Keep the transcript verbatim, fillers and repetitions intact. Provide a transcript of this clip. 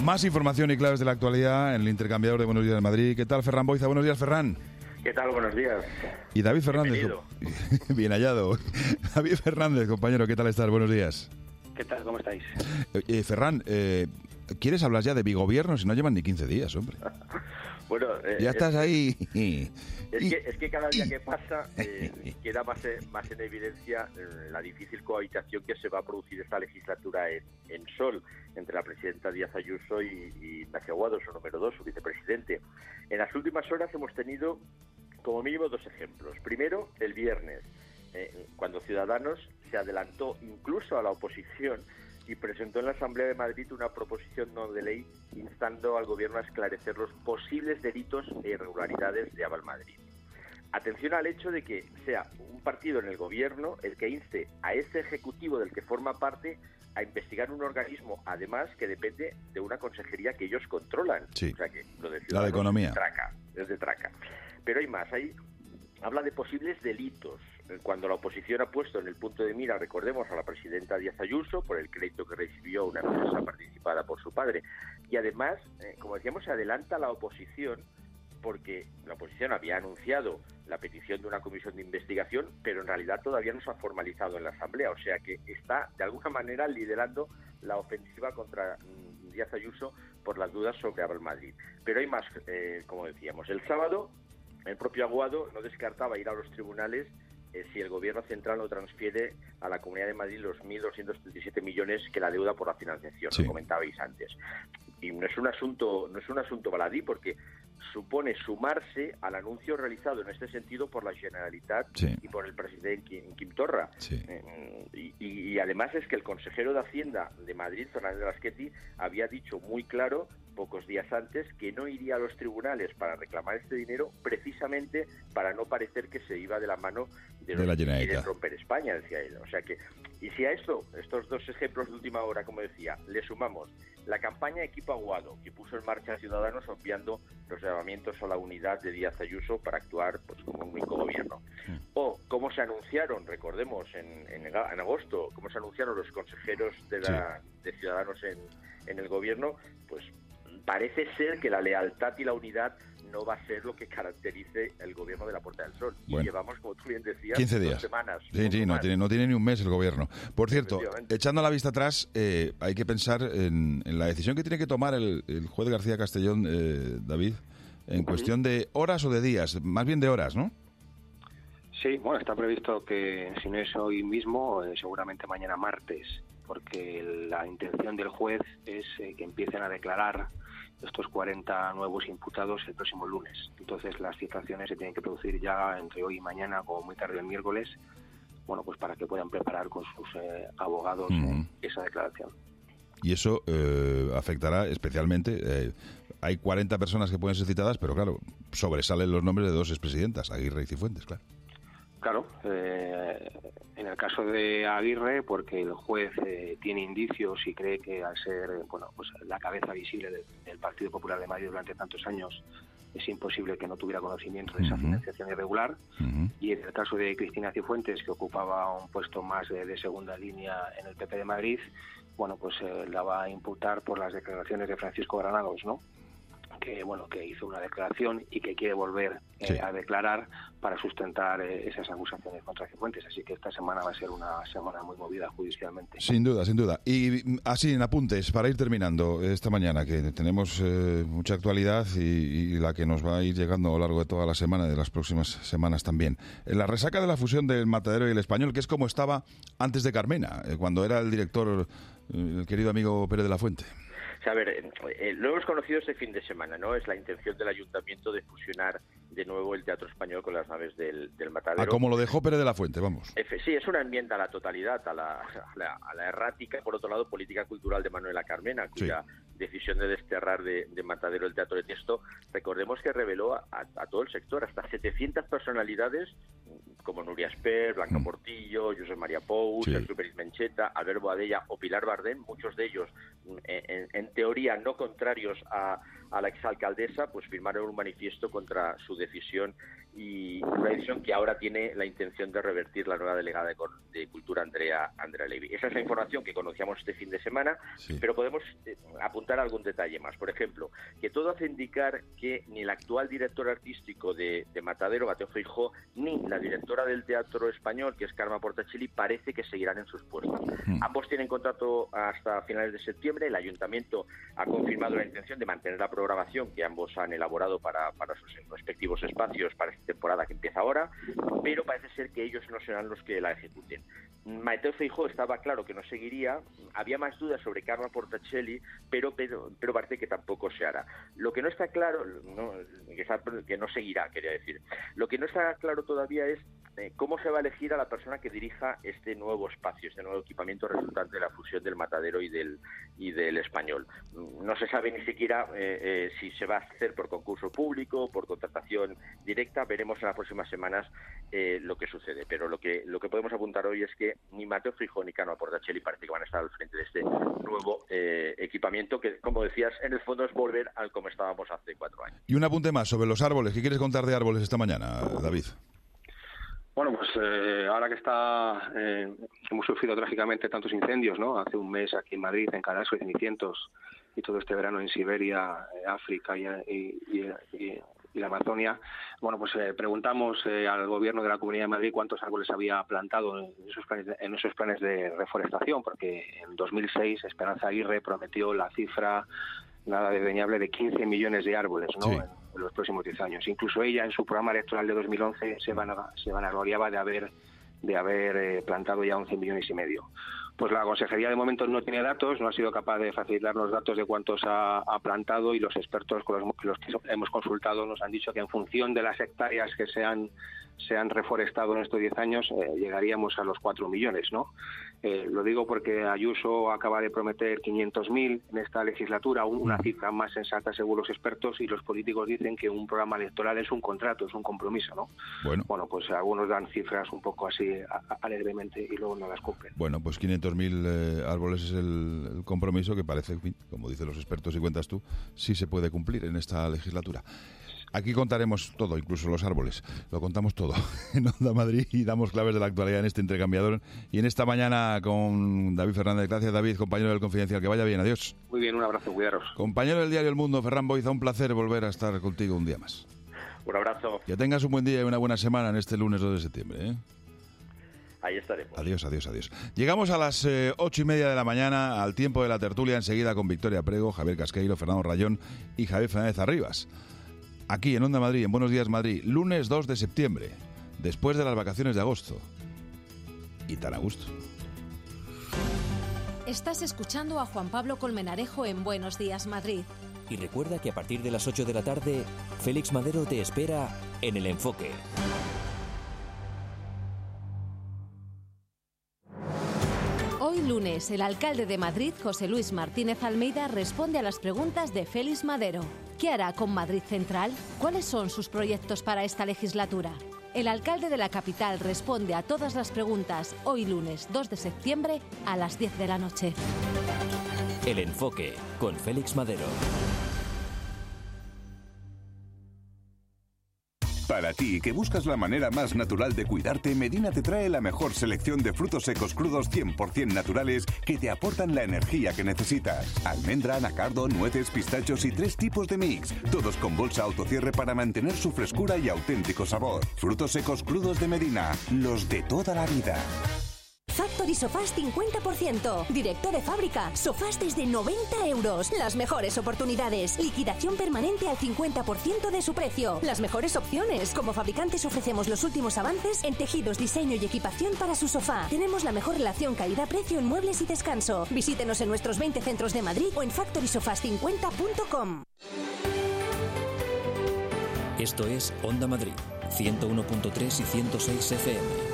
Más información y claves de la actualidad en el intercambiador de Buenos Días de Madrid. ¿Qué tal, Ferran Boiza? Buenos días, Ferran. ¿Qué tal? Buenos días. Y David Fernández. Co- Bien hallado. David Fernández, compañero, ¿qué tal estás? Buenos días. ¿Qué tal? ¿Cómo estáis? Eh, eh, Ferran, eh, ¿quieres hablar ya de bigobierno? Si no llevan ni quince días, hombre. Bueno, eh, ya estás es, ahí. Es que, es que cada día que pasa eh, queda más, más en evidencia eh, la difícil cohabitación que se va a producir esta legislatura en, en Sol entre la presidenta Díaz Ayuso y, y Ignacio Aguado, su número dos, su vicepresidente. En las últimas horas hemos tenido como mínimo dos ejemplos. Primero, el viernes, eh, cuando Ciudadanos se adelantó incluso a la oposición y presentó en la Asamblea de Madrid una proposición no de ley instando al Gobierno a esclarecer los posibles delitos e irregularidades de Aval Madrid. Atención al hecho de que sea un partido en el Gobierno el que inste a ese Ejecutivo del que forma parte a investigar un organismo, además, que depende de una consejería que ellos controlan. Sí. O sea que lo de La de Economía. Es de traca, es de traca. Pero hay más, hay habla de posibles delitos. Cuando la oposición ha puesto en el punto de mira, recordemos, a la presidenta Díaz Ayuso por el crédito que recibió una empresa participada por su padre. Y además, eh, como decíamos, se adelanta la oposición porque la oposición había anunciado la petición de una comisión de investigación, pero en realidad todavía no se ha formalizado en la Asamblea. O sea que está, de alguna manera, liderando la ofensiva contra mm, Díaz Ayuso por las dudas sobre Aval Madrid. Pero hay más, eh, como decíamos. El sábado, el propio Aguado no descartaba ir a los tribunales eh, si el Gobierno central no transfiere a la Comunidad de Madrid los mil doscientos treinta y siete millones que la deuda por la financiación, sí. Lo comentabais antes. Y no es un asunto, no es un asunto baladí, porque supone sumarse al anuncio realizado en este sentido por la Generalitat sí. y por el presidente Quim, Quim Torra. Sí. Eh, y, y además es que el consejero de Hacienda de Madrid, Fernández Lasqueti, había dicho muy claro pocos días antes que no iría a los tribunales para reclamar este dinero precisamente para no parecer que se iba de la mano de, de los la que Generalitat. quieren romper España, decía él. O sea que, y si a esto, estos dos ejemplos de última hora, como decía, le sumamos la campaña Equipo Aguado, que puso en marcha a Ciudadanos obviando los llamamientos a la unidad de Díaz Ayuso para actuar pues como un único gobierno. Mm. O cómo se anunciaron, recordemos, en, en, en agosto, cómo se anunciaron los consejeros de, la, sí. de Ciudadanos en, en el gobierno, pues parece ser que la lealtad y la unidad no va a ser lo que caracterice el gobierno de la Puerta del Sol. Bueno, y llevamos, como tú bien decías, quince días. Dos semanas. Sí, sí, no tiene, no tiene ni un mes el gobierno. Por cierto, echando la vista atrás, eh, hay que pensar en, en la decisión que tiene que tomar el, el juez García Castellón, eh, David, en uh-huh. cuestión de horas o de días, más bien de horas, ¿no? Sí, bueno, está previsto que si no es hoy mismo, eh, seguramente mañana martes, porque la intención del juez es eh, que empiecen a declarar estos cuarenta nuevos imputados el próximo lunes. Entonces las citaciones se tienen que producir ya entre hoy y mañana, como muy tarde el miércoles, bueno, pues para que puedan preparar con sus eh, abogados uh-huh. esa declaración. Y eso eh, afectará especialmente, eh, hay cuarenta personas que pueden ser citadas, pero claro, sobresalen los nombres de dos expresidentas, Aguirre y Cifuentes, claro. Claro, eh, en el caso de Aguirre, porque el juez eh, tiene indicios y cree que al ser bueno, pues la cabeza visible del, del Partido Popular de Madrid durante tantos años es imposible que no tuviera conocimiento de esa uh-huh. financiación irregular. Uh-huh. Y en el caso de Cristina Cifuentes, que ocupaba un puesto más de, de segunda línea en el P P de Madrid, bueno, pues eh, la va a imputar por las declaraciones de Francisco Granados, ¿no? que bueno que hizo una declaración y que quiere volver eh, sí. a declarar para sustentar eh, esas acusaciones contra Cifuentes. Así que esta semana va a ser una semana muy movida judicialmente. Sin duda, sin duda. Y así en apuntes, para ir terminando esta mañana, que tenemos eh, mucha actualidad y, y la que nos va a ir llegando a lo largo de toda la semana, de las próximas semanas también. La resaca de la fusión del Matadero y el Español, que es como estaba antes de Carmena, eh, cuando era el director, eh, el querido amigo Pérez de la Fuente. O sea, a ver, eh, lo hemos conocido este fin de semana, ¿no? Es la intención del Ayuntamiento de fusionar de nuevo el Teatro Español con las naves del, del Matadero. Ah, como lo dejó Pérez de la Fuente, vamos. F, sí, es una enmienda a la totalidad, a la, a la, a la errática, por otro lado, política cultural de Manuela Carmena, cuya sí. decisión de desterrar de, de Matadero el Teatro de Tiesto, recordemos que reveló a, a, a todo el sector, hasta setecientas personalidades como Nuria Esper, Blanca Mm. Portillo, Josep María Pou, Sí. Sergio Pérez Mencheta, Albert Boadella o Pilar Bardem, muchos de ellos, en, en, en teoría no contrarios a, a la exalcaldesa, pues firmaron un manifiesto contra su decisión, y una decisión que ahora tiene la intención de revertir la nueva delegada de, de Cultura, Andrea, Andrea Levy. Esa es la información que conocíamos este fin de semana, Sí. pero podemos eh, apuntar algún detalle más. Por ejemplo, que todo hace indicar que ni el actual director artístico de, de Matadero, Mateo Feijóo, ni la directora del Teatro Español, que es Carme Portacelli, parece que seguirán en sus puestos. Mm. Ambos tienen contrato hasta finales de septiembre. El Ayuntamiento ha confirmado la intención de mantener la programación que ambos han elaborado para, para sus respectivos espacios para esta temporada que empieza ahora, pero parece ser que ellos no serán los que la ejecuten. Mateo Feijóo estaba claro que no seguiría, había más dudas sobre Carme Portacelli, pero, pero, pero parece que tampoco se hará. Lo que no está claro, no, que, está, que no seguirá, quería decir, lo que no está claro todavía es eh, cómo se va a elegir a la persona que dirija este nuevo espacio, este nuevo equipamiento resultante de la fusión del Matadero y del, y del Español. No se sabe ni siquiera eh, eh, si se va a hacer por concurso público, por contratación directa. Veremos en las próximas semanas eh, lo que sucede, pero lo que lo que podemos apuntar hoy es que ni Mateo Feijóo ni Carme Portacelli parece que van a estar al frente de este nuevo eh, equipamiento que, como decías, en el fondo es volver al como estábamos hace cuatro años. Y un apunte más sobre los árboles. ¿Qué quieres contar de árboles esta mañana, David? Bueno, pues eh, ahora que está eh, hemos sufrido trágicamente tantos incendios, ¿no? Hace un mes aquí en Madrid, en Cadasco, en Cenicientos, y todo este verano en Siberia, eh, África y, y, y, y la Amazonia. Bueno, pues eh, preguntamos eh, al Gobierno de la Comunidad de Madrid cuántos árboles había plantado en esos planes de, en esos planes de reforestación, porque en dos mil seis Esperanza Aguirre prometió la cifra nada desdeñable de quince millones de árboles, ¿no? Sí. En, en los próximos diez años. Incluso ella en su programa electoral de dos mil once se, van a, se vanagloriaba de haber de haber eh, plantado ya once millones y medio. Pues la Consejería de momento no tiene datos, no ha sido capaz de facilitar los datos de cuántos ha, ha plantado, y los expertos con los, los que hemos consultado nos han dicho que en función de las hectáreas que se han, se han reforestado en estos diez años, eh, llegaríamos a los cuatro millones, ¿no? Eh, lo digo porque Ayuso acaba de prometer quinientos mil en esta legislatura, una cifra más sensata según los expertos, y los políticos dicen que un programa electoral es un contrato, es un compromiso, ¿no? Bueno, Bueno, pues algunos dan cifras un poco así a, a, alegremente y luego no las cumplen. bueno pues quinientos mil eh, árboles es el, el compromiso que parece, como dicen los expertos y cuentas tú, sí se puede cumplir en esta legislatura. Aquí contaremos todo, incluso los árboles. Lo contamos todo en Onda Madrid y damos claves de la actualidad en este intercambiador. Y en esta mañana con David Fernández. Gracias, David, compañero del Confidencial. Que vaya bien, adiós. Muy bien, un abrazo, cuidaros. Compañero del diario El Mundo, Ferran Boiza, un placer volver a estar contigo un día más. Un abrazo. Que tengas un buen día y una buena semana en este lunes dos de septiembre, ¿eh? Ahí estaremos. Adiós, adiós, adiós. Llegamos a las eh, ocho y media de la mañana, al tiempo de la tertulia, enseguida con Victoria Prego, Javier Casqueiro, Fernando Rayón y Javier Fernández Arribas. Aquí en Onda Madrid, en Buenos Días Madrid, lunes dos de septiembre, después de las vacaciones de agosto. Y tan a gusto. Estás escuchando a Juan Pablo Colmenarejo en Buenos Días Madrid. Y recuerda que a partir de las ocho de la tarde, Félix Madero te espera en El Enfoque. Hoy lunes, el alcalde de Madrid, José Luis Martínez Almeida, responde a las preguntas de Félix Madero. ¿Qué hará con Madrid Central? ¿Cuáles son sus proyectos para esta legislatura? El alcalde de la capital responde a todas las preguntas hoy lunes dos de septiembre a las diez de la noche. El Enfoque, con Félix Madero. Para ti, que buscas la manera más natural de cuidarte, Medina te trae la mejor selección de frutos secos crudos cien por ciento naturales que te aportan la energía que necesitas. Almendra, anacardo, nueces, pistachos y tres tipos de mix, todos con bolsa autocierre para mantener su frescura y auténtico sabor. Frutos secos crudos de Medina, los de toda la vida. Factory Sofás cincuenta por ciento. Directo de fábrica. Sofás desde noventa euros. Las mejores oportunidades. Liquidación permanente al cincuenta por ciento de su precio. Las mejores opciones. Como fabricantes ofrecemos los últimos avances en tejidos, diseño y equipación para su sofá. Tenemos la mejor relación calidad-precio en muebles y descanso. Visítenos en nuestros veinte centros de Madrid o en factory sofás cincuenta punto com. Esto es Onda Madrid, ciento uno punto tres y ciento seis F M.